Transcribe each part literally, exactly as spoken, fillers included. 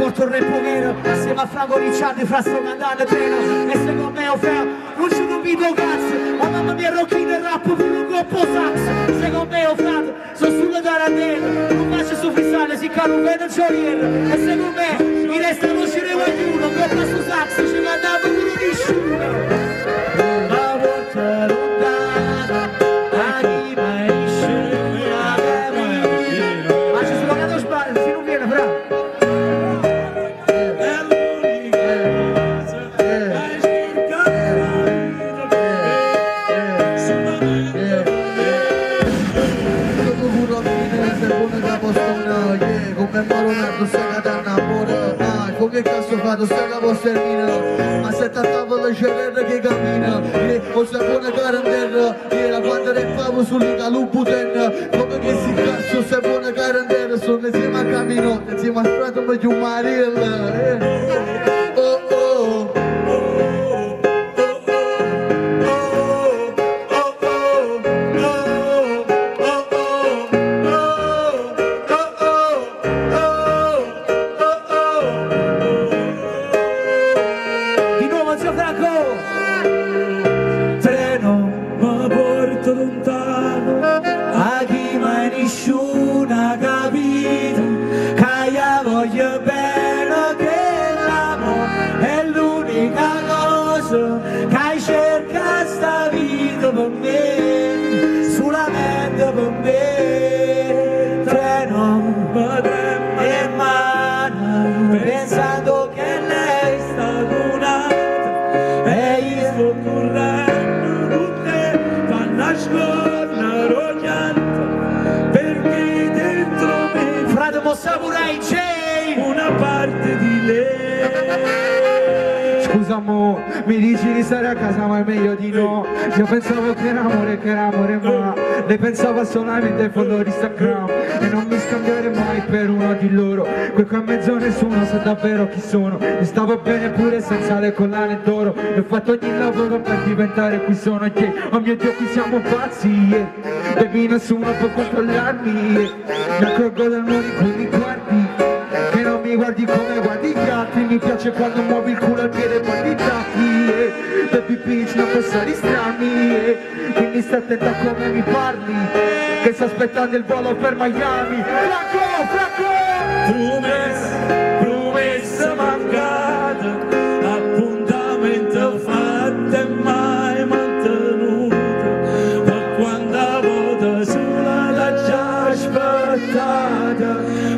porto il repovero assieme a Franco Ricciardi fra sto mandando treno e secondo me ho fatto non ci dubito cazzo ma mamma mia rocchino e rap per un coppo sax secondo me ho fatto sono sulle tarantelle non faccio su freestyle si caro un vedo giorniere e secondo me mi resta non ci ne vuoi uno coppa su sax ci mandavo pure nessuno ma volta lontana a chi mai nessuno ma ci sono andato a sbagliare se non viene bravo che cazzo fate, sta capo stermina ma se t'attavo cervello che cammina e o se buona carantella era quando repavo sull'Italubuten come che si cazzo se buona carantella sono insieme a Camino insieme a Strato per più Marilla oh oh pensando che lei sta donata e io sto correndo tutte fanno a scorna rognanta perché dentro me frate mo samurai J una parte di lei. Scusa mo, mi dici di stare a casa ma è meglio di no. Io pensavo che era amore, che era amore ma lei pensava solamente ai follower Instagram e non mi scambiare mai per uno di loro. Qui qua in mezzo nessuno sa davvero chi sono. Mi stavo bene pure senza le collane d'oro e ho fatto ogni lavoro per diventare qui sono yeah. Oh mio Dio qui siamo pazzi yeah. Baby nessuno può controllarmi yeah. Mi accorgo del modo in cui mi guardi che non mi guardi come guardi gli altri. Mi piace quando muovi il culo al piede e poi ti tacchi yeah. Baby bitch non posso distrarmi yeah. Quindi sta attenta a come mi parli che sto aspettando il volo per Miami. Franco, Franco! Promessa, promessa mancata, appuntamento fatto e mai mantenuto. Ma quando vado sola l'ha già aspettata,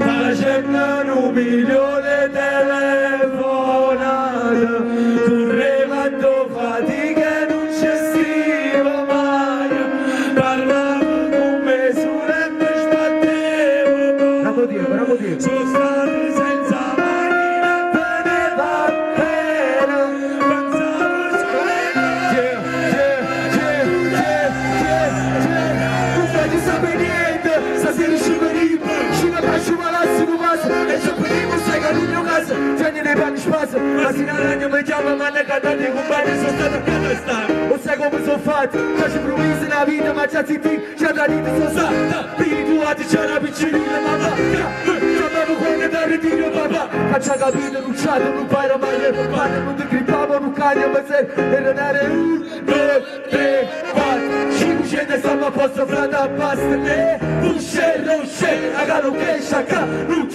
facendo un milione di telefonate, correvando fatica non ci stivo mai, parlavo con me sola e mi sbattevo. Bravo Dio, bravo Dio. Sono stato senza macchina, te ne va bene, pensavo solo Yeah, yeah, yeah, yeah, yeah, yeah. Tu stai di sapere niente, stasera uscivo in rima, uscivo da sciuma l'assimo vaso e ci primo sai che non mio caso, tieni nei panni spazio, ma si non ragno mi chiama ma ne cantate i compagni sono stato a casa stare. O sai come sono fatto, faccio promesse nella vita ma già zitti, già da dite sono stata, abituati c'è una piccerina mamma, chiamavo quando da ritiro papà, faccia capito, rucciato, non parlo mai per male, non ti grippavo, non caglia ma se e non era un, due, tre, quattro, cinque, scende stiamo a posto frate a pasta, ne, usce, non usce, agano che sciacca, non